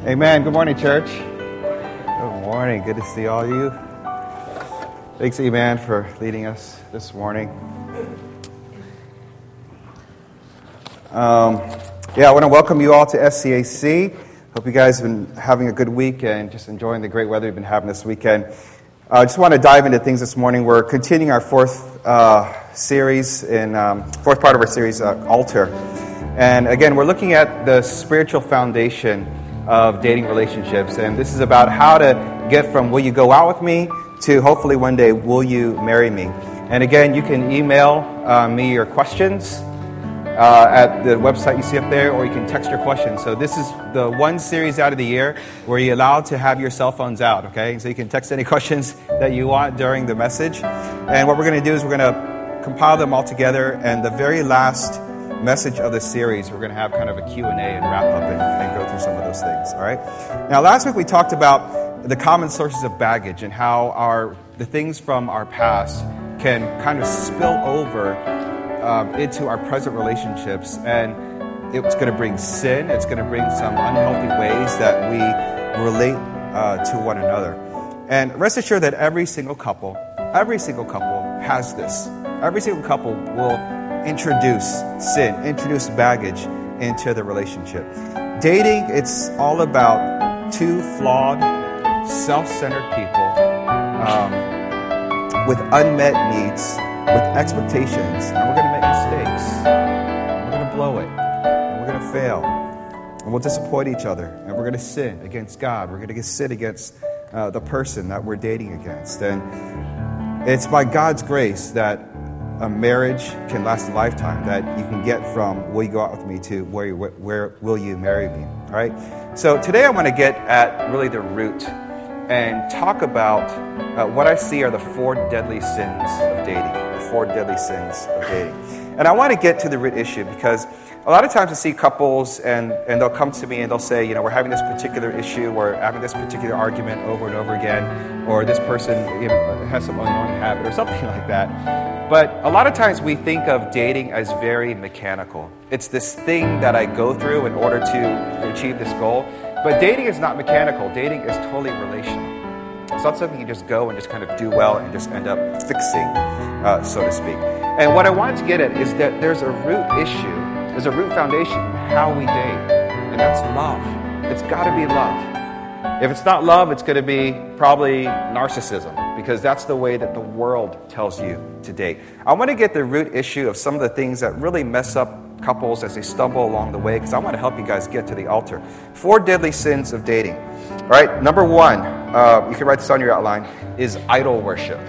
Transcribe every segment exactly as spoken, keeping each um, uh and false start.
Amen. Good morning, church. Good morning. Good to see all of you. Thanks, Amen, for leading us this morning. Um, yeah, I want to welcome you all to S C A C. Hope you guys have been having a good week and just enjoying the great weather you've been having this weekend. I uh, just want to dive into things this morning. We're continuing our fourth uh, series, in um, fourth part of our series, uh, Altar. And again, we're looking at the spiritual foundation of dating relationships. And this is about how to get from will you go out with me to hopefully one day will you marry me. And again, you can email uh, me your questions uh, at the website you see up there, or you can text your questions. So this is the one series out of the year where you're allowed to have your cell phones out, okay? So you can text any questions that you want during the message. And what we're going to do is we're going to compile them all together, and the very last message of the series, we're going to have kind of a Q and A and wrap up and, and go through some of those things, all right? Now, last week we talked about the common sources of baggage and how our the things from our past can kind of spill over um, into our present relationships, and it's going to bring sin, it's going to bring some unhealthy ways that we relate uh, to one another. And rest assured that every single couple, every single couple has this. Every single couple will introduce sin, introduce baggage into the relationship. Dating, it's all about two flawed, self-centered people um, with unmet needs, with expectations, and we're going to make mistakes. We're going to blow it, and we're going to fail, and we'll disappoint each other, and we're going to sin against God. We're going to sin against uh, the person that we're dating against. And it's by God's grace that a marriage can last a lifetime, that you can get from will you go out with me to where, you, where will you marry me, all right? So today I want to get at really the root and talk about uh, what I see are the four deadly sins of dating, the four deadly sins of dating. And I want to get to the root issue because a lot of times I see couples and, and they'll come to me and they'll say, you know, we're having this particular issue, we're having this particular argument over and over again, or this person, you know, has some annoying habit or something like that. But a lot of times we think of dating as very mechanical. It's this thing that I go through in order to achieve this goal. But dating is not mechanical. Dating is totally relational. It's not something you just go and just kind of do well and just end up fixing, uh, so to speak. And what I wanted to get at is that there's a root issue, there's a root foundation in how we date, and that's love. It's got to be love. If it's not love, it's going to be probably narcissism, because that's the way that the world tells you to date. I want to get the root issue of some of the things that really mess up couples as they stumble along the way, because I want to help you guys get to the altar. Four deadly sins of dating. All right, number one, uh, you can write this on your outline, is idol worship.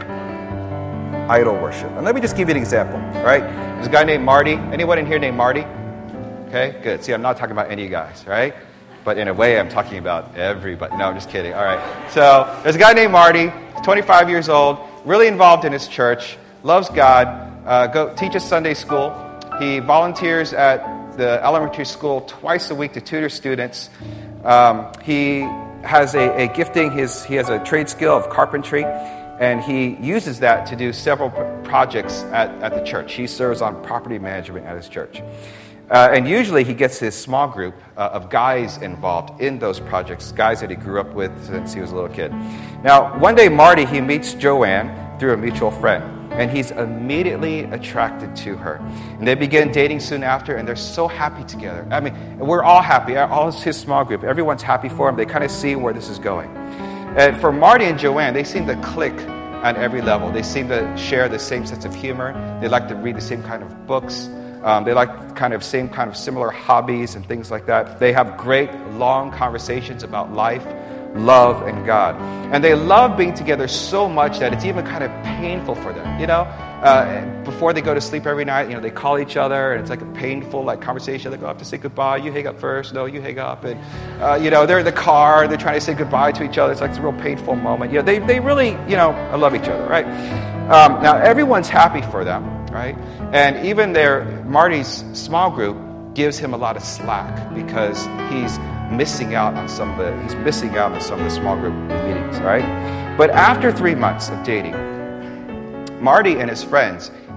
Idol worship. And let me just give you an example, all right? There's a guy named Marty. Anyone in here named Marty? Okay, good. See, I'm not talking about any of you guys, right? But in a way, I'm talking about everybody. No, I'm just kidding. All right. So there's a guy named Marty. He's twenty-five years old, really involved in his church, loves God, uh, go teaches Sunday school. He volunteers at the elementary school twice a week to tutor students. Um, he has a, a gifting. His, he has a trade skill of carpentry, and he uses that to do several projects at, at the church. He serves on property management at his church. Uh, and usually he gets his small group uh, of guys involved in those projects, guys that he grew up with since he was a little kid. Now, one day Marty, he meets Joanne through a mutual friend, and he's immediately attracted to her. And they begin dating soon after, and they're so happy together. I mean, we're all happy, all his small group. Everyone's happy for him. They kind of see where this is going. And for Marty and Joanne, they seem to click on every level. They seem to share the same sense of humor. They like to read the same kind of books. Um, they like kind of same kind of similar hobbies and things like that. They have great long conversations about life, love, and God. And they love being together so much that it's even kind of painful for them. You know, uh, before they go to sleep every night, you know, they call each other, and it's like a painful like conversation. They go, I have to say goodbye. You hang up first. No, you hang up. And uh, you know, they're in the car. They're trying to say goodbye to each other. It's like it's a real painful moment. You know, they they really you know love each other, right? Um, now everyone's happy for them. Right? And even their Marty's small group gives him a lot of slack because he's missing out on some of the he's missing out on some of the small group meetings, right? But after three months of dating, Marty and his friends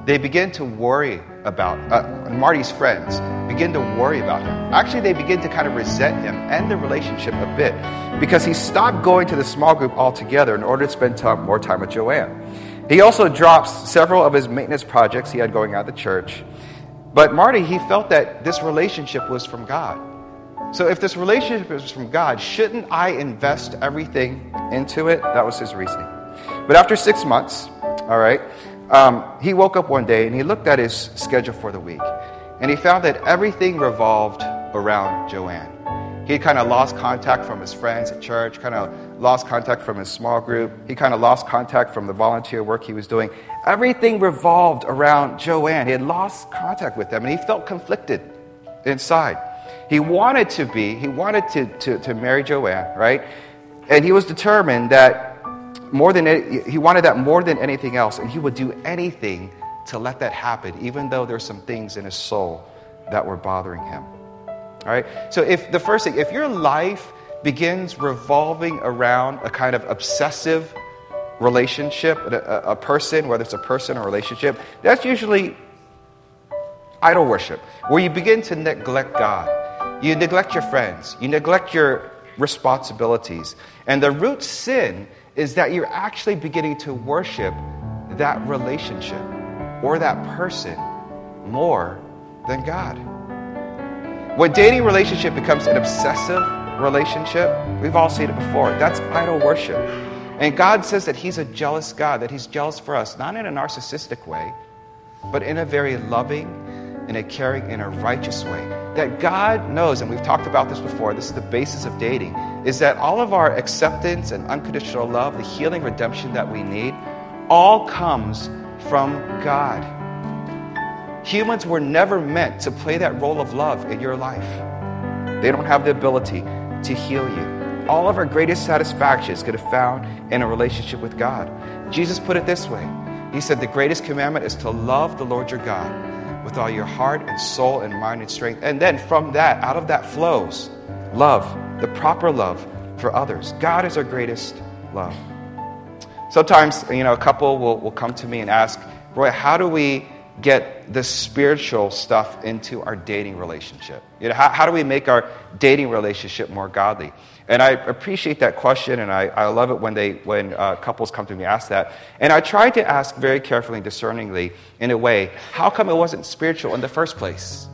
they begin to worry about, uh, Marty's friends begin to worry about him. Actually, they begin to kind of resent him and the relationship a bit because he stopped going to the small group altogether in order to spend time, more time with Joanne. He also drops several of his maintenance projects he had going out of the church. But Marty, he felt that this relationship was from God. So if this relationship is from God, shouldn't I invest everything into it? That was his reasoning. But after six months, all right, um, he woke up one day and he looked at his schedule for the week. And he found that everything revolved around Joanne. He kind of lost contact from his friends at church, kind of lost contact from his small group. He kind of lost contact from the volunteer work he was doing. Everything revolved around Joanne. He had lost contact with them, and he felt conflicted inside. He wanted to be, he wanted to, to, to marry Joanne, right? And he was determined that more than, he wanted that more than anything else, and he would do anything to let that happen, even though there's some things in his soul that were bothering him. All right. So if the first thing, if your life begins revolving around a kind of obsessive relationship, a, a person, whether it's a person or a relationship, that's usually idol worship, where you begin to neglect God. You neglect your friends. You neglect your responsibilities. And the root sin is that you're actually beginning to worship that relationship or that person more than God. When dating relationship becomes an obsessive relationship, we've all seen it before, that's idol worship. And God says that he's a jealous God, that he's jealous for us, not in a narcissistic way, but in a very loving, in a caring, in a righteous way. That God knows, and we've talked about this before, this is the basis of dating, is that all of our acceptance and unconditional love, the healing, redemption that we need, all comes from God. Humans were never meant to play that role of love in your life. They don't have the ability to heal you. All of our greatest satisfaction is going to be found in a relationship with God. Jesus put it this way. He said the greatest commandment is to love the Lord your God with all your heart and soul and mind and strength. And then from that, out of that flows love, the proper love for others. God is our greatest love. Sometimes, you know, a couple will, will come to me and ask, Roy, how do we get the spiritual stuff into our dating relationship? You know, how, how do we make our dating relationship more godly? And I appreciate that question, and I, I love it when they when uh, couples come to me and ask that. And I try to ask very carefully and discerningly, in a way, how come it wasn't spiritual in the first place?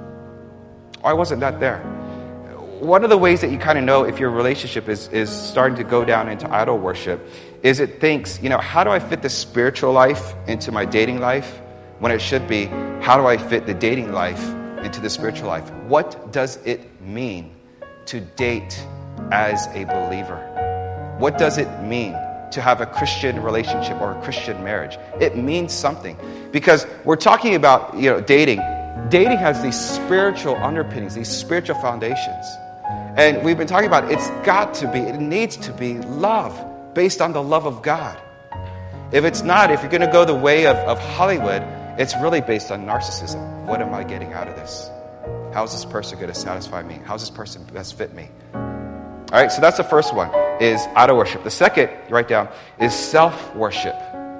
Why wasn't that there? One of the ways that you kind of know if your relationship is, is starting to go down into idol worship is it thinks, you know, how do I fit the spiritual life into my dating life? When it should be, how do I fit the dating life into the spiritual life? What does it mean to date as a believer? What does it mean to have a Christian relationship or a Christian marriage? It means something. Because we're talking about, you know, dating. Dating has these spiritual underpinnings, these spiritual foundations. And we've been talking about it's got to be, it needs to be love, based on the love of God. If it's not, if you're going to go the way of, of Hollywood, it's really based on narcissism. What am I getting out of this? How is this person going to satisfy me? How is this person best fit me? All right, so that's the first one, is idol worship. The second, write down, is self-worship.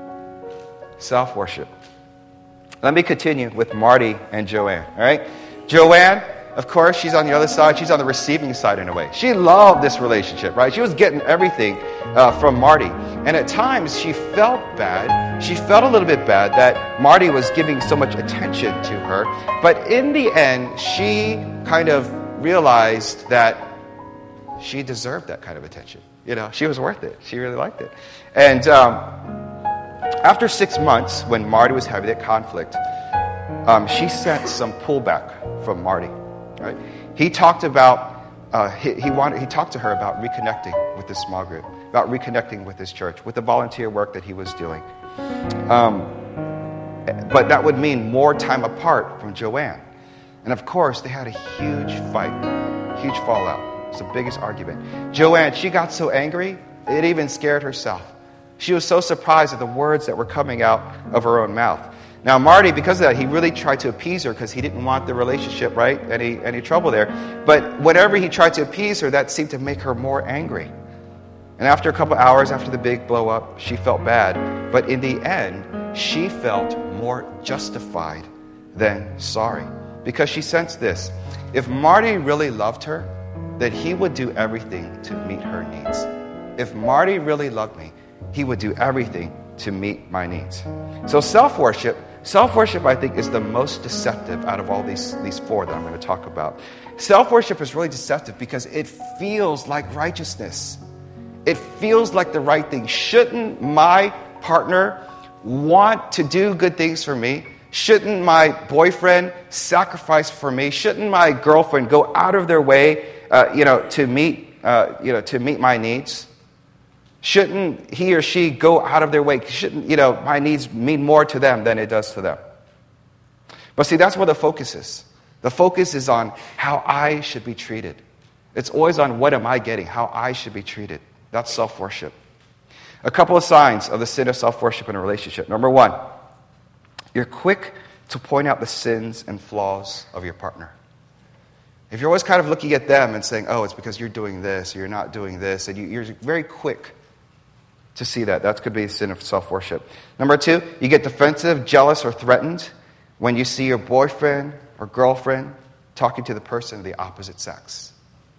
Self-worship. Let me continue with Marty and Joanne, all right? Joanne, of course, she's on the other side. She's on the receiving side in a way. She loved this relationship, right? She was getting everything uh, from Marty. And at times, she felt bad. She felt a little bit bad that Marty was giving so much attention to her. But in the end, she kind of realized that she deserved that kind of attention. You know, she was worth it. She really liked it. And um, after six months, when Marty was having that conflict, um, she sensed some pullback from Marty. Right? He talked about uh, he, he wanted he talked to her about reconnecting with this small group, about reconnecting with this church, with the volunteer work that he was doing. Um, but that would mean more time apart from Joanne. And of course, they had a huge fight, huge fallout. It's the biggest argument. Joanne, she got so angry, it even scared herself. She was so surprised at the words that were coming out of her own mouth. Now, Marty, because of that, he really tried to appease her because he didn't want the relationship, right? Any any trouble there. But whenever he tried to appease her, that seemed to make her more angry. And after a couple hours, after the big blow up, she felt bad. But in the end, she felt more justified than sorry, because she sensed this. If Marty really loved her, then he would do everything to meet her needs. If Marty really loved me, he would do everything to meet my needs. So self-worship, self-worship I think is the most deceptive out of all these, these four that I'm going to talk about. Self-worship is really deceptive because it feels like righteousness. It feels like the right thing. Shouldn't my partner want to do good things for me? Shouldn't my boyfriend sacrifice for me? Shouldn't my girlfriend go out of their way, uh, you know, to meet, uh, you know, to meet my needs? Shouldn't he or she go out of their way? Shouldn't, you know, my needs mean more to them than it does to them? But see, that's where the focus is. The focus is on how I should be treated. It's always on what am I getting, how I should be treated. That's self-worship. A couple of signs of the sin of self-worship in a relationship. Number one, you're quick to point out the sins and flaws of your partner. If you're always kind of looking at them and saying, oh, it's because you're doing this or you're not doing this, and you, you're very quick to see that. That could be a sin of self-worship. Number two, you get defensive, jealous, or threatened when you see your boyfriend or girlfriend talking to the person of the opposite sex.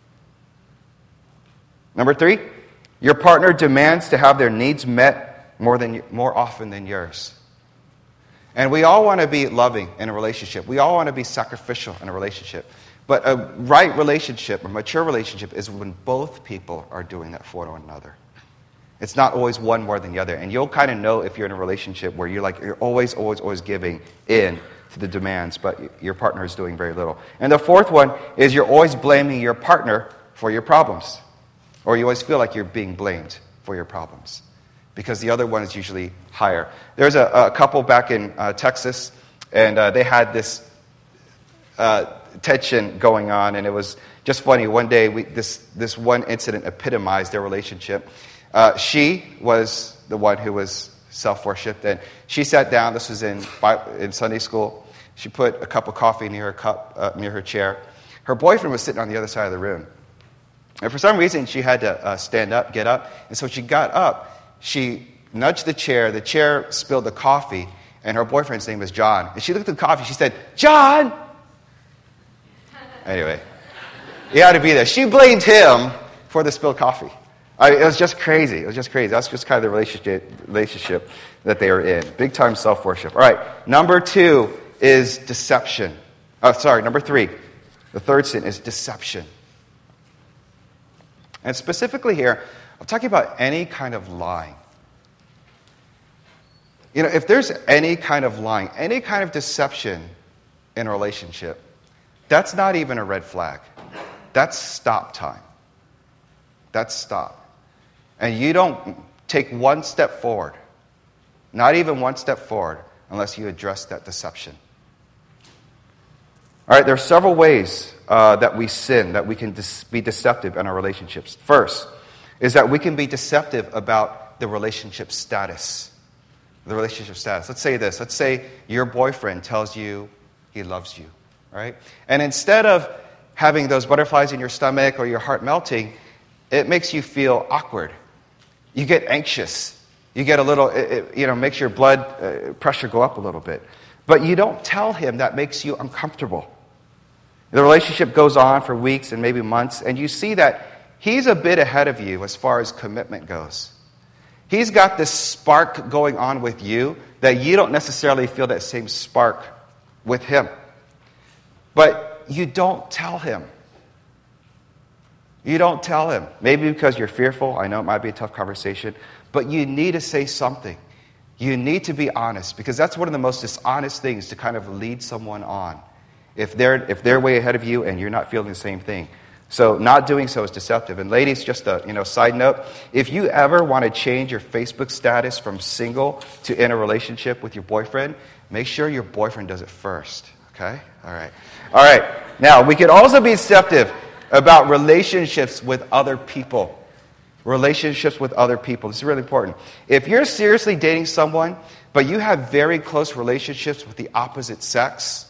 Number three, your partner demands to have their needs met more than more often than yours. And we all want to be loving in a relationship. We all want to be sacrificial in a relationship. But a right relationship, a mature relationship, is when both people are doing that for one another. It's not always one more than the other. And you'll kind of know if you're in a relationship where you're like, you're always, always, always giving in to the demands, but your partner is doing very little. And the fourth one is you're always blaming your partner for your problems. Or you always feel like you're being blamed for your problems, because the other one is usually higher. There's a, a couple back in uh, Texas, and uh, they had this uh, tension going on, and it was just funny. One day, we, this, this one incident epitomized their relationship. Uh, she was the one who was self-worshipped, and she sat down. This was in, in Sunday school. She put a cup of coffee near her cup, uh, near her chair. Her boyfriend was sitting on the other side of the room. And for some reason, she had to uh, stand up, get up. And so she got up. She nudged the chair. The chair spilled the coffee. And her boyfriend's name was John. And she looked at the coffee. She said, "John!" Anyway, he had to be there. She blamed him for the spilled coffee. I, it was just crazy. It was just crazy. That's just kind of the relationship, relationship that they were in. Big time self-worship. All right, number two is deception. Oh, sorry, number three. The third sin is deception. And specifically here, I'm talking about any kind of lying. You know, if there's any kind of lying, any kind of deception in a relationship, that's not even a red flag. That's stop time. That's stop. And you don't take one step forward, not even one step forward, unless you address that deception. All right, there are several ways uh, that we sin, that we can dis- be deceptive in our relationships. First is that we can be deceptive about the relationship status. The relationship status. Let's say this. Let's say your boyfriend tells you he loves you, right? And instead of having those butterflies in your stomach or your heart melting, it makes you feel awkward. You get anxious. You get a little, it, it, you know, makes your blood uh, pressure go up a little bit. But you don't tell him that makes you uncomfortable. The relationship goes on for weeks and maybe months, and you see that he's a bit ahead of you as far as commitment goes. He's got this spark going on with you that you don't necessarily feel that same spark with him. But you don't tell him. You don't tell him. Maybe because you're fearful. I know it might be a tough conversation. But you need to say something. You need to be honest, because that's one of the most dishonest things to kind of lead someone on. If they're, if they're way ahead of you and you're not feeling the same thing. So not doing so is deceptive. And ladies, just a you know side note, if you ever want to change your Facebook status from single to in a relationship with your boyfriend, make sure your boyfriend does it first. Okay? All right. All right. Now, we could also be deceptive about relationships with other people. Relationships with other people. This is really important. If you're seriously dating someone, but you have very close relationships with the opposite sex,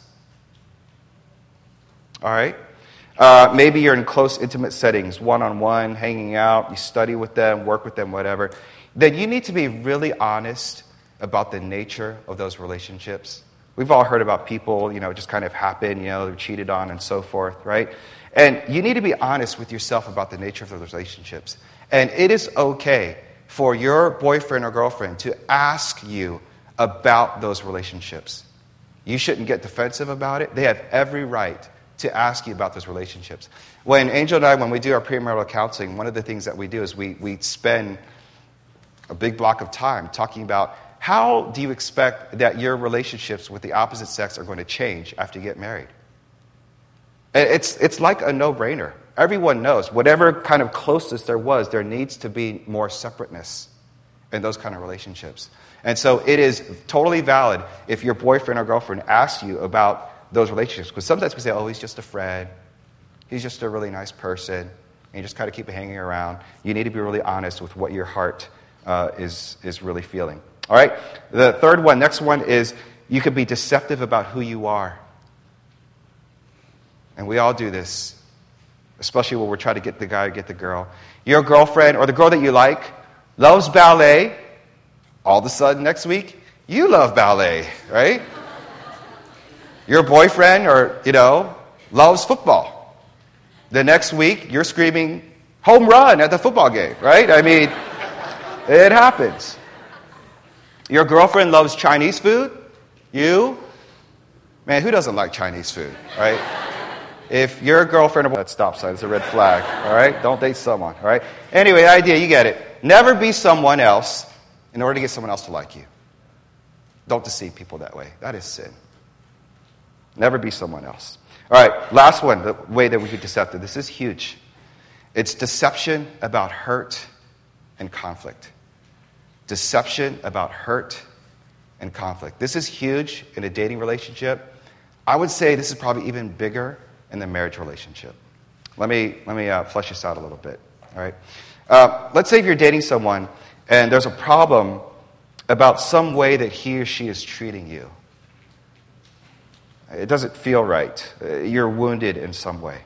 all right? Uh, maybe you're in close, intimate settings, one-on-one, hanging out, you study with them, work with them, whatever. Then you need to be really honest about the nature of those relationships? We've all heard about people, you know, just kind of happen, you know, they're cheated on and so forth, right? And you need to be honest with yourself about the nature of those relationships. And it is okay for your boyfriend or girlfriend to ask you about those relationships. You shouldn't get defensive about it. They have every right to ask you about those relationships. When Angel and I, when we do our premarital counseling, one of the things that we do is we, we spend a big block of time talking about how do you expect that your relationships with the opposite sex are going to change after you get married. It's, it's like a no-brainer. Everyone knows, whatever kind of closeness there was, there needs to be more separateness in those kind of relationships. And so it is totally valid if your boyfriend or girlfriend asks you about those relationships. Because sometimes we say, oh, he's just a friend. He's just a really nice person. And you just kind of keep it hanging around. You need to be really honest with what your heart uh, is, is really feeling. All right? The third one, next one is you could be deceptive about who you are. And we all do this, especially when we're trying to get the guy or get the girl. Your girlfriend or the girl that you like loves ballet. All of a sudden, next week, you love ballet, right? Your boyfriend or, you know, loves football. The next week, you're screaming, home run at the football game, right? I mean, it happens. Your girlfriend loves Chinese food. You, man, who doesn't like Chinese food, right? If your girlfriend, that stop sign is a red flag, all right? Don't date someone, all right? Anyway, the idea, you get it. Never be someone else in order to get someone else to like you. Don't deceive people that way. That is sin. Never be someone else. All right, last one, the way that we be deceptive. This is huge. It's deception about hurt and conflict. Deception about hurt and conflict. This is huge in a dating relationship. I would say this is probably even bigger in the marriage relationship. Let me let me uh, flesh this out a little bit. All right. Uh, let's say if you're dating someone and there's a problem about some way that he or she is treating you. It doesn't feel right. Uh, you're wounded in some way.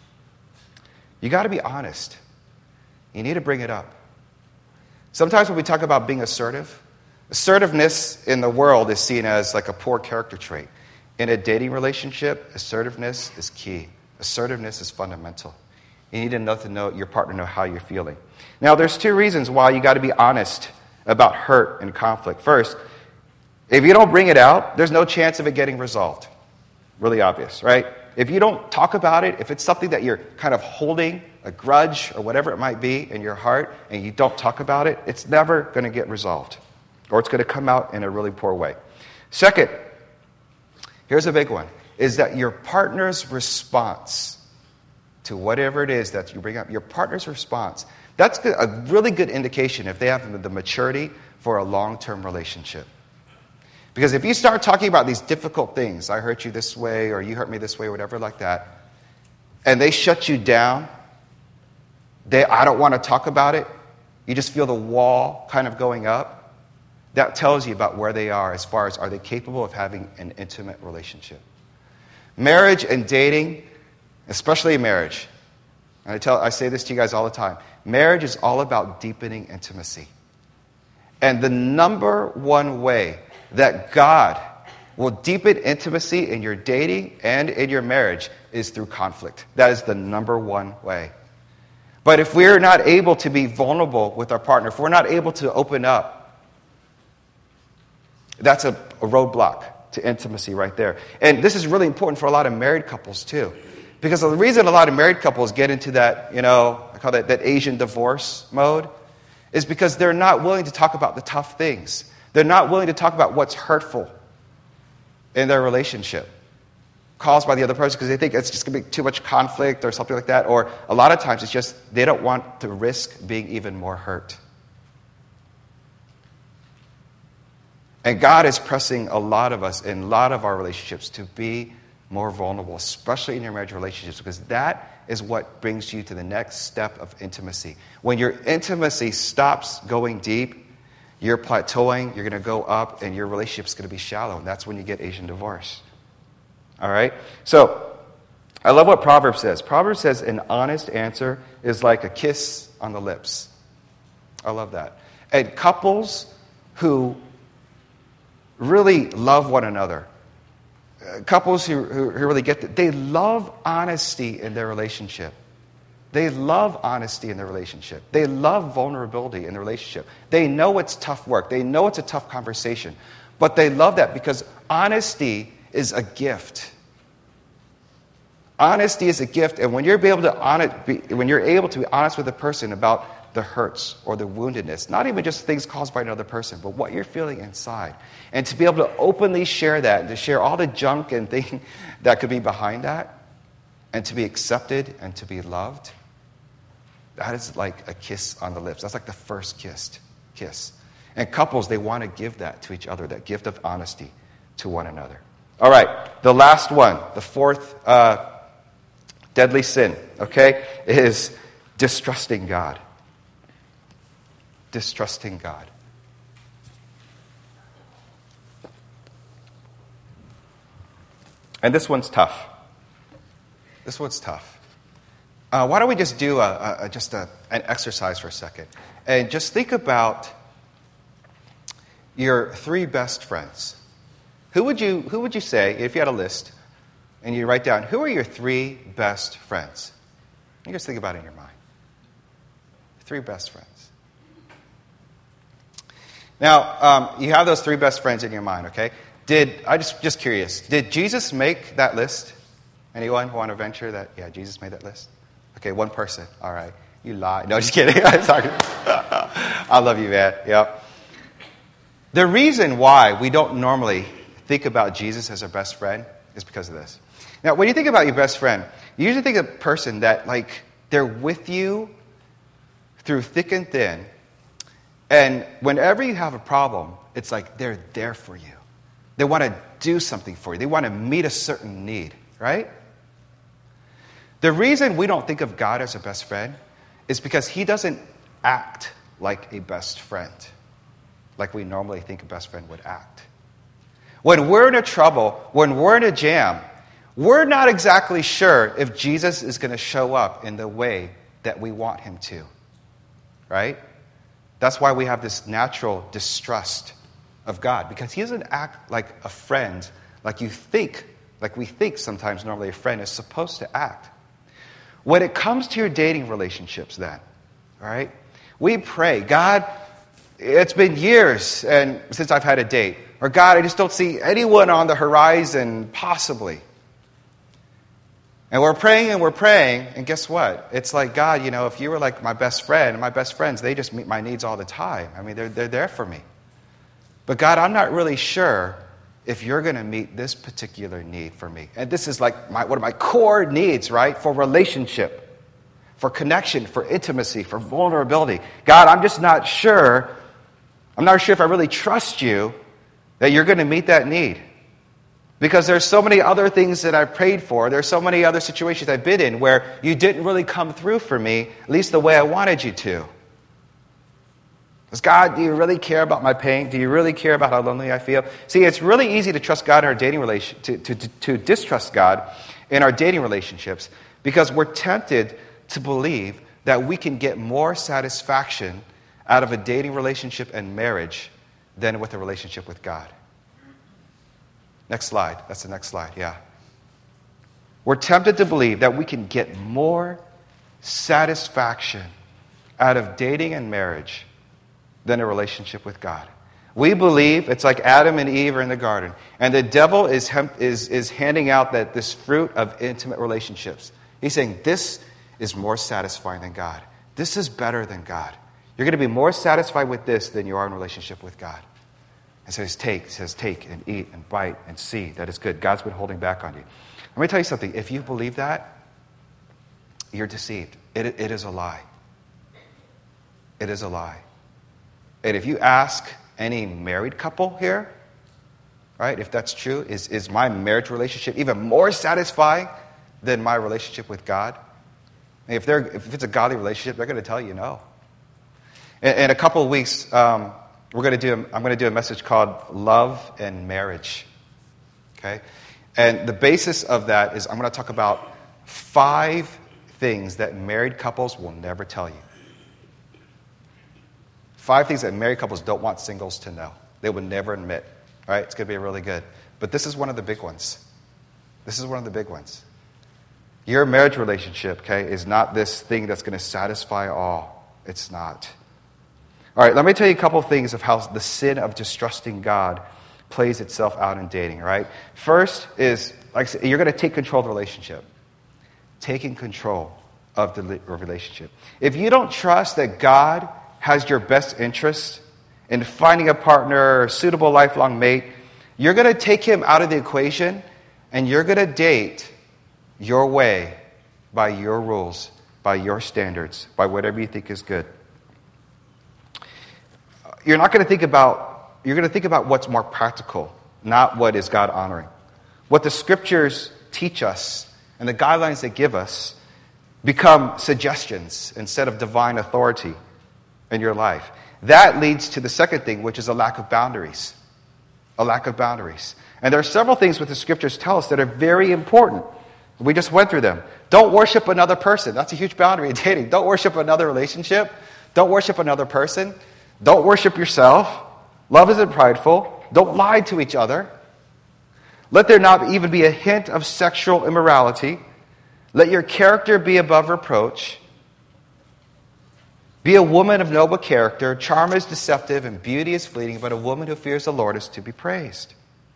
You got to be honest. You need to bring it up. Sometimes when we talk about being assertive, assertiveness in the world is seen as like a poor character trait. In a dating relationship, assertiveness is key. Assertiveness is fundamental. You need to know to know your partner know how you're feeling. Now, there's two reasons why you got to be honest about hurt and conflict. First, if you don't bring it out, there's no chance of it getting resolved. Really obvious, right? If you don't talk about it, if it's something that you're kind of holding, a grudge or whatever it might be in your heart, and you don't talk about it, it's never going to get resolved. Or it's going to come out in a really poor way. Second, here's a big one, is that your partner's response to whatever it is that you bring up, your partner's response, that's a really good indication if they have the maturity for a long-term relationship. Because if you start talking about these difficult things, I hurt you this way, or you hurt me this way, or whatever like that, and they shut you down, they, I don't want to talk about it, you just feel the wall kind of going up, that tells you about where they are as far as are they capable of having an intimate relationship. Marriage and dating, especially marriage, and I tell I say this to you guys all the time, marriage is all about deepening intimacy. And the number one way that God will deepen intimacy in your dating and in your marriage is through conflict. That is the number one way. But if we're not able to be vulnerable with our partner, if we're not able to open up, that's a, a roadblock to intimacy right there. And this is really important for a lot of married couples too. Because the reason a lot of married couples get into that, you know, I call that, that Asian divorce mode, is because they're not willing to talk about the tough things. They're not willing to talk about what's hurtful in their relationship caused by the other person because they think it's just going to be too much conflict or something like that. Or a lot of times it's just they don't want to risk being even more hurt. And God is pressing a lot of us in a lot of our relationships to be more vulnerable, especially in your marriage relationships, because that is what brings you to the next step of intimacy. When your intimacy stops going deep, you're plateauing, you're going to go up, and your relationship's going to be shallow. And that's when you get Asian divorce. All right? So, I love what Proverbs says. Proverbs says an honest answer is like a kiss on the lips. I love that. And couples who really love one another, uh, couples who, who, who really get it, they love honesty in their relationship. They love honesty in their relationship. They love vulnerability in the relationship. They know it's tough work. They know it's a tough conversation. But they love that because honesty is a gift. Honesty is a gift, and when you're able to honest, be, when you're able to be honest with a person about the hurts or the woundedness, not even just things caused by another person, but what you're feeling inside, and to be able to openly share that, and to share all the junk and thing that could be behind that, and to be accepted and to be loved, that is like a kiss on the lips. That's like the first kiss. Kiss. And couples, they want to give that to each other, that gift of honesty to one another. All right, the last one, the fourth uh, deadly sin, okay, is distrusting God. Distrusting God. And this one's tough. This one's tough. Uh, why don't we just do a, a, just a, an exercise for a second, and just think about your three best friends. Who would you who would you say, if you had a list, and you write down, who are your three best friends? You just think about it in your mind. Three best friends. Now, um, you have those three best friends in your mind, okay? Did I just just curious? Did Jesus make that list? Anyone want to venture that? Yeah, Jesus made that list. Okay, one person. All right, you lie. No, just kidding. I'm sorry. I love you, man. Yep. The reason why we don't normally think about Jesus as our best friend is because of this. Now, when you think about your best friend, you usually think of a person that, like, they're with you through thick and thin, and whenever you have a problem, it's like they're there for you. They want to do something for you. They want to meet a certain need, right? The reason we don't think of God as a best friend is because he doesn't act like a best friend, like we normally think a best friend would act. When we're in a trouble, when we're in a jam, we're not exactly sure if Jesus is going to show up in the way that we want him to, right? That's why we have this natural distrust of God, because he doesn't act like a friend, like you think, like we think sometimes normally a friend is supposed to act. When it comes to your dating relationships then, all right, we pray, God, it's been years and since I've had a date. Or God, I just don't see anyone on the horizon, possibly. And we're praying and we're praying, and guess what? It's like, God, you know, if you were like my best friend, and my best friends, they just meet my needs all the time. I mean, they're, they're there for me. But God, I'm not really sure if you're going to meet this particular need for me. And this is like my, one of my core needs, right? For relationship, for connection, for intimacy, for vulnerability. God, I'm just not sure. I'm not sure if I really trust you that you're going to meet that need. Because there's so many other things that I've prayed for. There's so many other situations I've been in where you didn't really come through for me, at least the way I wanted you to. Because God, do you really care about my pain? Do you really care about how lonely I feel? See, it's really easy to trust God in our dating relation, to, to, to, to distrust God in our dating relationships because we're tempted to believe that we can get more satisfaction out of a dating relationship and marriage than with a relationship with God. Next slide. That's the next slide, yeah. We're tempted to believe that we can get more satisfaction out of dating and marriage than a relationship with God. We believe it's like Adam and Eve are in the garden, and the devil is is is handing out that this fruit of intimate relationships. He's saying this is more satisfying than God. This is better than God. You're going to be more satisfied with this than you are in a relationship with God. And so he says, take, says, take and eat and bite and see that it's good. God's been holding back on you. Let me tell you something. If you believe that, you're deceived. It, it is a lie. It is a lie. And if you ask any married couple here, right, if that's true, is, is my marriage relationship even more satisfying than my relationship with God? And if, they're, if it's a godly relationship, they're going to tell you no. In, in a couple of weeks, um, we're going to do. A, I'm going to do a message called Love and Marriage. Okay? And the basis of that is I'm going to talk about five things that married couples will never tell you. Five things that married couples don't want singles to know. They would never admit All right, it's going to be really good. But this is one of the big ones. This is one of the big ones. Your marriage relationship, okay, is not this thing that's going to satisfy all. It's not. All right, let me tell you a couple of things of how the sin of distrusting God plays itself out in dating, all right? First is, like I said, you're going to take control of the relationship. Taking control of the relationship. If you don't trust that God has your best interest in finding a partner, a suitable lifelong mate, you're going to take him out of the equation and you're going to date your way, by your rules, by your standards, by whatever you think is good. You're not going to think about, you're going to think about what's more practical, not what is God honoring. What the scriptures teach us and the guidelines they give us become suggestions instead of divine authority in your life. That leads to the second thing, which is a lack of boundaries. A lack of boundaries. And there are several things what the scriptures tell us that are very important. We just went through them. Don't worship another person. That's a huge boundary in dating. Don't worship another relationship. Don't worship another person. Don't worship yourself. Love isn't prideful. Don't lie to each other. Let there not even be a hint of sexual immorality. Let your character be above reproach. Be a woman of noble character. Charm is deceptive and beauty is fleeting, but a woman who fears the Lord is to be praised.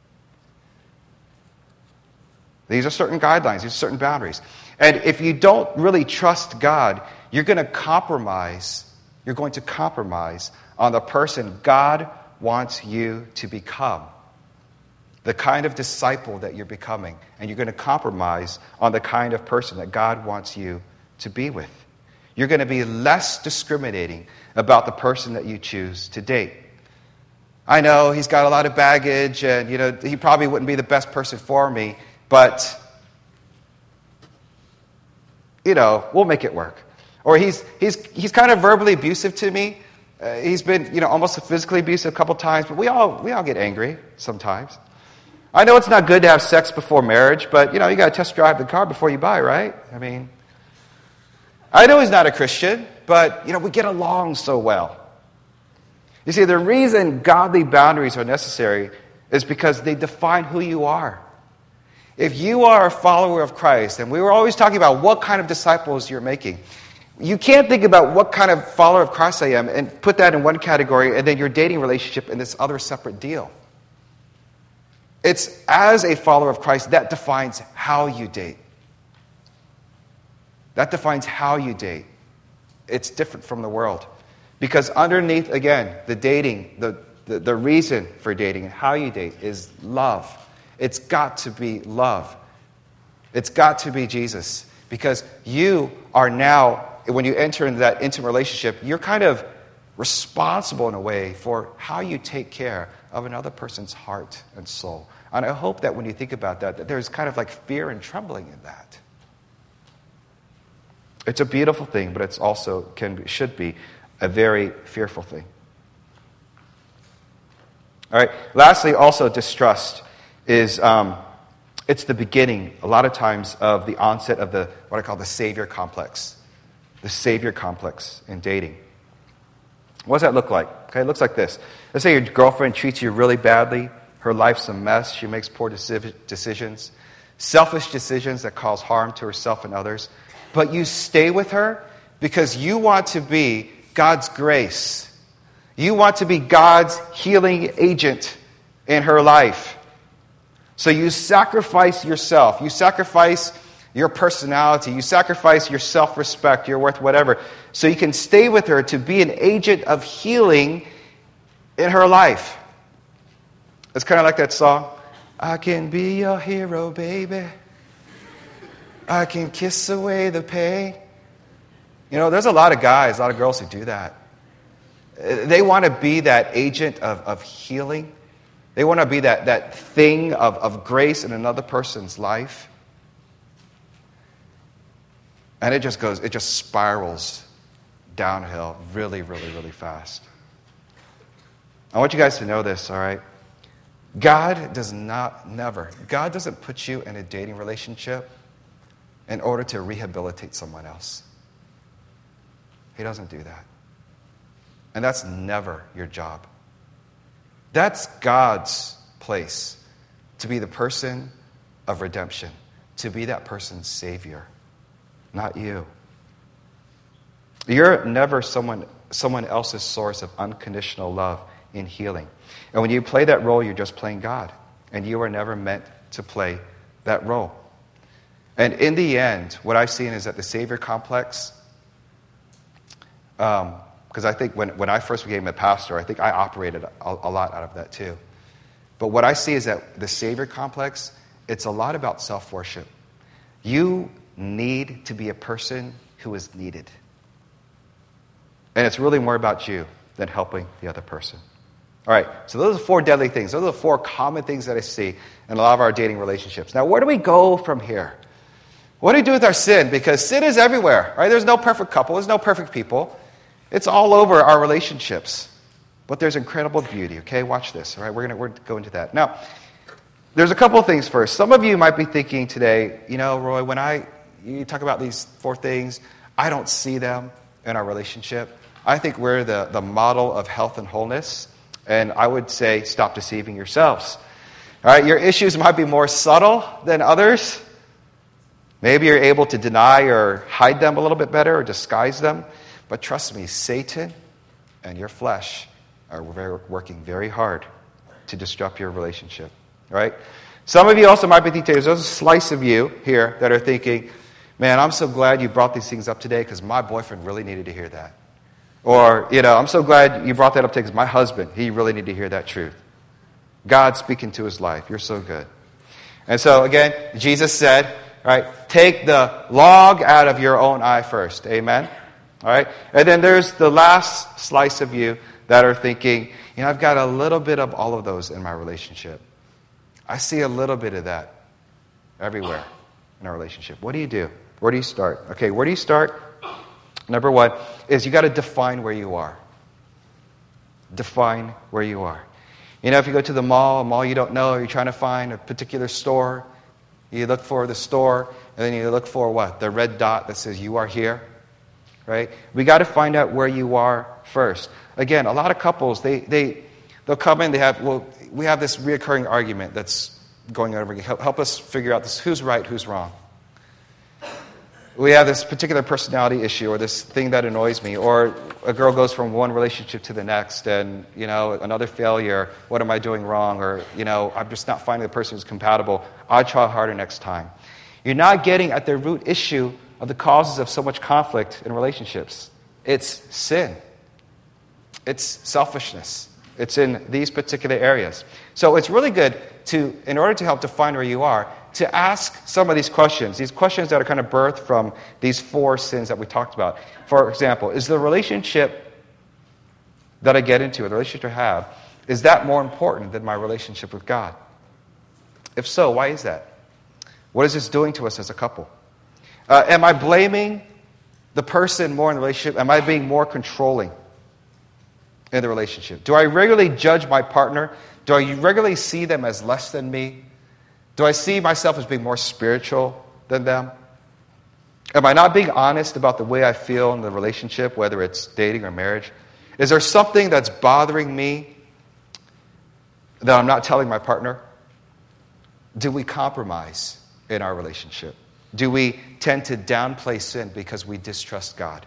These are certain guidelines. These are certain boundaries. And if you don't really trust God, you're going to compromise. You're going to compromise on the person God wants you to become. The kind of disciple that you're becoming. And you're going to compromise on the kind of person that God wants you to be with. You're going to be less discriminating about the person that you choose to date. I know he's got a lot of baggage and, you know, he probably wouldn't be the best person for me, but, you know, we'll make it work. Or he's he's he's kind of verbally abusive to me. Uh, he's been, you know, almost physically abusive a couple times, but we all we all get angry sometimes. I know it's not good to have sex before marriage, but, you know, you got to test drive the car before you buy, right? I mean, I know he's not a Christian, but, you know, we get along so well. You see, the reason godly boundaries are necessary is because they define who you are. If you are a follower of Christ, and we were always talking about what kind of disciples you're making, you can't think about what kind of follower of Christ I am and put that in one category and then your dating relationship in this other separate deal. It's as a follower of Christ that defines how you date. That defines how you date. It's different from the world. Because underneath, again, the dating, the, the, the reason for dating and how you date is love. It's got to be love. It's got to be Jesus. Because you are now, when you enter into that intimate relationship, you're kind of responsible in a way for how you take care of another person's heart and soul. And I hope that when you think about that, that there's kind of like fear and trembling in that. It's a beautiful thing, but it's also can should be a very fearful thing. All right. Lastly, also distrust is um, it's the beginning a lot of times of the onset of the what I call the savior complex, the savior complex in dating. What does that look like? Okay, it looks like this. Let's say your girlfriend treats you really badly. Her life's a mess. She makes poor deci- decisions, selfish decisions that cause harm to herself and others. But you stay with her because you want to be God's grace. You want to be God's healing agent in her life. So you sacrifice yourself. You sacrifice your personality. You sacrifice your self-respect, your worth, whatever. So you can stay with her to be an agent of healing in her life. It's kind of like that song. I can be your hero, baby. I can kiss away the pain. You know, there's a lot of guys, a lot of girls who do that. They want to be that agent of, of healing. They want to be that, that thing of, of grace in another person's life. And it just goes, it just spirals downhill really, really, really fast. I want you guys to know this, all right? God does not, never, God doesn't put you in a dating relationship in order to rehabilitate someone else. He doesn't do that. And that's never your job. That's God's place to be the person of redemption, to be that person's savior, not you. You're never someone, someone else's source of unconditional love in healing. And when you play that role, you're just playing God. And you were never meant to play that role. And in the end, what I've seen is that the Savior complex, um, because I think when, when I first became a pastor, I think I operated a, a lot out of that too. But what I see is that the Savior complex, it's a lot about self-worship. You need to be a person who is needed. And it's really more about you than helping the other person. All right, so those are four deadly things. Those are the four common things that I see in a lot of our dating relationships. Now, where do we go from here? What do we do with our sin? Because sin is everywhere, right? There's no perfect couple. There's no perfect people. It's all over our relationships. But there's incredible beauty, okay? Watch this, all right? We're going we're to go into that. Now, there's a couple of things first. Some of you might be thinking today, you know, Roy, when I you talk about these four things, I don't see them in our relationship. I think we're the, the model of health and wholeness. And I would say, stop deceiving yourselves. All right, your issues might be more subtle than others. Maybe you're able to deny or hide them a little bit better or disguise them. But trust me, Satan and your flesh are very, working very hard to disrupt your relationship. All right? Some of you also might be thinking, there's a slice of you here that are thinking, man, I'm so glad you brought these things up today because my boyfriend really needed to hear that. Or, you know, I'm so glad you brought that up today because my husband, he really needed to hear that truth. God speaking to his life. You're so good. And so, again, Jesus said, right, take the log out of your own eye first. Amen? All right? And then there's the last slice of you that are thinking, you know, I've got a little bit of all of those in my relationship. I see a little bit of that everywhere in our relationship. What do you do? Where do you start? Okay, where do you start? Number one is you got to define where you are. Define where you are. You know, if you go to the mall, a mall you don't know, you're trying to find a particular store, you look for the store, and then you look for what? The red dot that says you are here, right? We got to find out where you are first. Again, a lot of couples, they, they, they'll come in, they have, well, we have this reoccurring argument that's going on over again. Help, help us figure out this, who's right, who's wrong. We have this particular personality issue or this thing that annoys me, or a girl goes from one relationship to the next and, you know, another failure, what am I doing wrong? Or, you know, I'm just not finding the person who's compatible. I'll try harder next time. You're not getting at the root issue of the causes of so much conflict in relationships. It's sin. It's selfishness. It's in these particular areas. So it's really good to, in order to help define where you are, to ask some of these questions, these questions that are kind of birthed from these four sins that we talked about. For example, is the relationship that I get into, or the relationship I have, is that more important than my relationship with God? If so, why is that? What is this doing to us as a couple? Uh, am I blaming the person more in the relationship? Am I being more controlling in the relationship? Do I regularly judge my partner? Do I regularly see them as less than me? Do I see myself as being more spiritual than them? Am I not being honest about the way I feel in the relationship, whether it's dating or marriage? Is there something that's bothering me that I'm not telling my partner? Do we compromise in our relationship? Do we tend to downplay sin because we distrust God?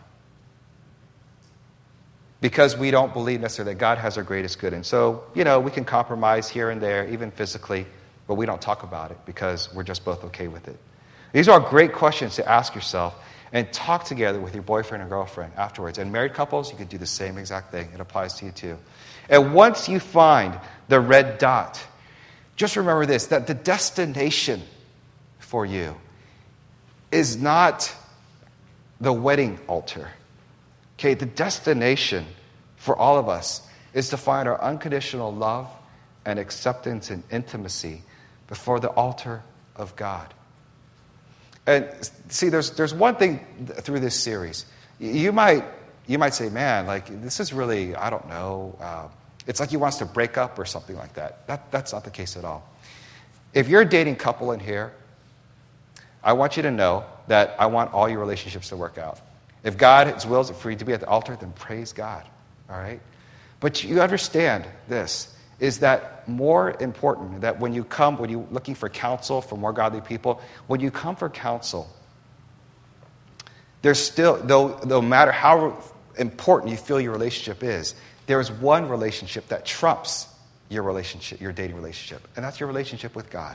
Because we don't believe necessarily that God has our greatest good. And so, you know, we can compromise here and there, even physically, but we don't talk about it because we're just both okay with it. These are great questions to ask yourself and talk together with your boyfriend or girlfriend afterwards. And married couples, you can do the same exact thing. It applies to you too. And once you find the red dot, just remember this, that the destination for you is not the wedding altar. Okay, the destination for all of us is to find our unconditional love and acceptance and intimacy before the altar of God. And see, there's there's one thing through this series. You might you might say, man, like this is really, I don't know, uh, it's like he wants to break up or something like that. That that's not the case at all. If you're a dating couple in here, I want you to know that I want all your relationships to work out. If God's wills it for you to be at the altar, then praise God. All right? But you understand this. is that more important, that when you come, when you're looking for counsel from more godly people, when you come for counsel, there's still, though, no matter how important you feel your relationship is, there is one relationship that trumps your relationship, your dating relationship, and that's your relationship with God.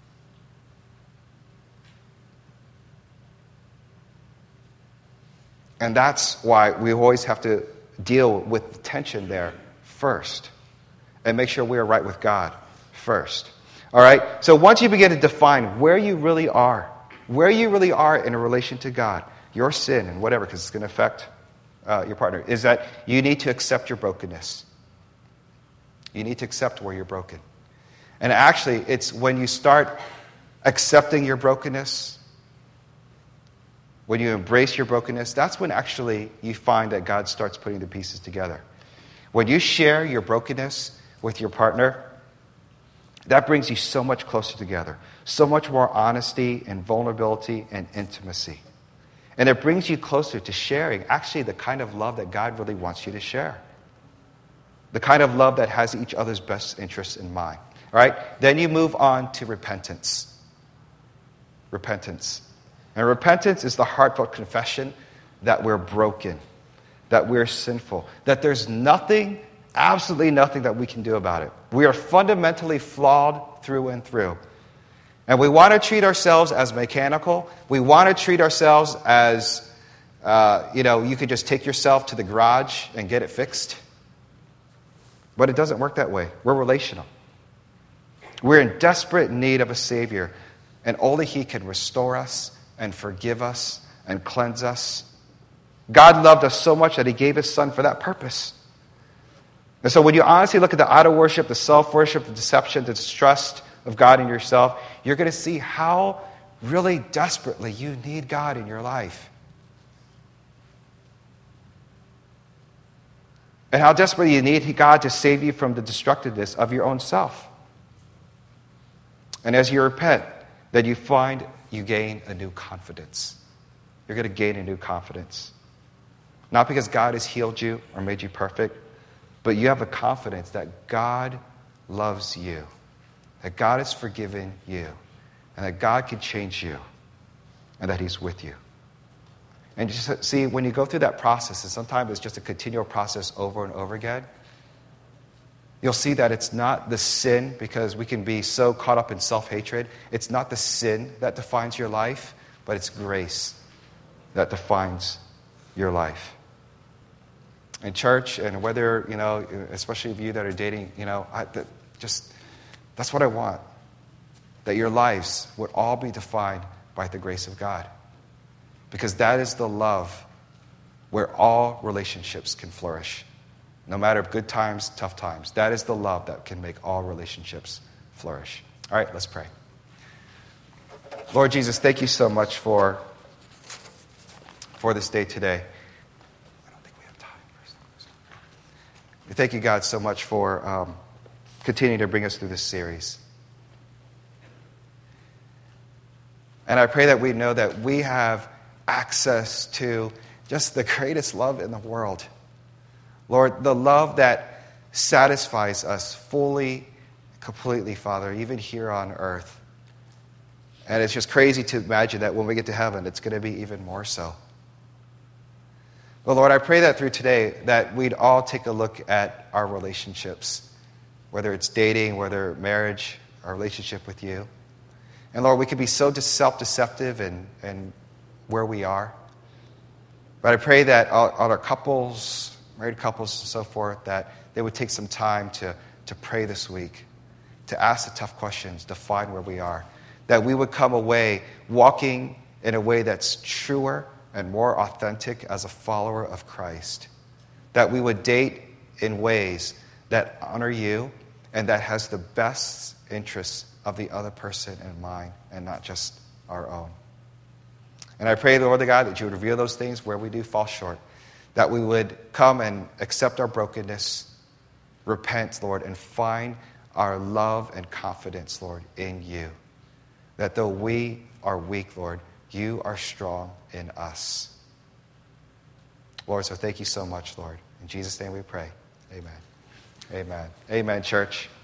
And that's why we always have to deal with the tension there first and make sure we are right with God first. All right? So once you begin to define where you really are, where you really are in a relation to God, your sin and whatever, because it's going to affect uh, your partner, is that you need to accept your brokenness. You need to accept where you're broken. And actually, it's when you start accepting your brokenness, when you embrace your brokenness, that's when actually you find that God starts putting the pieces together. When you share your brokenness with your partner, that brings you so much closer together. So much more honesty and vulnerability and intimacy. And it brings you closer to sharing actually the kind of love that God really wants you to share. The kind of love that has each other's best interests in mind. All right? Then you move on to repentance. Repentance. And repentance is the heartfelt confession that we're broken, that we're sinful, that there's nothing, absolutely nothing that we can do about it. We are fundamentally flawed through and through. And we want to treat ourselves as mechanical. We want to treat ourselves as, uh, you know, you could just take yourself to the garage and get it fixed. But it doesn't work that way. We're relational. We're in desperate need of a Savior. And only He can restore us and forgive us and cleanse us. God loved us so much that He gave His Son for that purpose. And so when you honestly look at the idol worship, the self-worship, the deception, the distrust of God in yourself, you're going to see how really desperately you need God in your life. And how desperately you need God to save you from the destructiveness of your own self. And as you repent, then you find you gain a new confidence. You're going to gain a new confidence. Not because God has healed you or made you perfect, but you have a confidence that God loves you, that God has forgiven you, and that God can change you, and that He's with you. And just see, when you go through that process, and sometimes it's just a continual process over and over again, you'll see that it's not the sin, because we can be so caught up in self-hatred. It's not the sin that defines your life, but it's grace that defines your life. In church, and whether, you know, especially of you that are dating, you know, I, that just, that's what I want. That your lives would all be defined by the grace of God. Because that is the love where all relationships can flourish. No matter good times, tough times. That is the love that can make all relationships flourish. All right, let's pray. Lord Jesus, thank you so much for, for this day today. I don't think we have time. Thank you, God, so much for um, continuing to bring us through this series. And I pray that we know that we have access to just the greatest love in the world. Lord, the love that satisfies us fully, completely, Father, even here on earth. And it's just crazy to imagine that when we get to heaven, it's going to be even more so. Well, Lord, I pray that through today, that we'd all take a look at our relationships, whether it's dating, whether marriage, our relationship with you. And Lord, we can be so self-deceptive in, in where we are. But I pray that all, all our couples, married couples and so forth, that they would take some time to, to pray this week, to ask the tough questions, to find where we are. That we would come away walking in a way that's truer and more authentic as a follower of Christ. That we would date in ways that honor you and that has the best interests of the other person in mind and not just our own. And I pray, Lord God, that you would reveal those things where we do fall short. That we would come and accept our brokenness, repent, Lord, and find our love and confidence, Lord, in you. That though we are weak, Lord, you are strong in us. Lord, so thank you so much, Lord. In Jesus' name we pray. Amen. Amen. Amen, church.